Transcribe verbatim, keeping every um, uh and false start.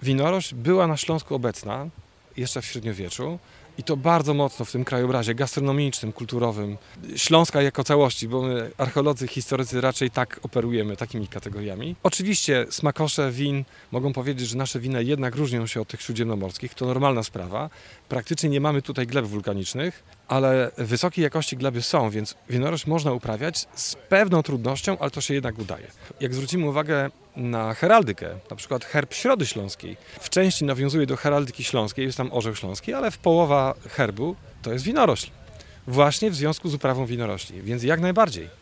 Winorośl była na Śląsku obecna jeszcze w średniowieczu i to bardzo mocno w tym krajobrazie gastronomicznym, kulturowym Śląska jako całości, bo my archeolodzy, historycy raczej tak operujemy takimi kategoriami. Oczywiście smakosze win mogą powiedzieć, że nasze wina jednak różnią się od tych śródziemnomorskich, to normalna sprawa. Praktycznie nie mamy tutaj gleb wulkanicznych, ale wysokiej jakości gleby są, więc winorośl można uprawiać z pewną trudnością, ale to się jednak udaje. Jak zwrócimy uwagę na heraldykę, na przykład herb Środy Śląskiej, w części nawiązuje do heraldyki śląskiej, jest tam orzeł śląski, ale w połowa herbu to jest winorośl. Właśnie w związku z uprawą winorośli, więc jak najbardziej.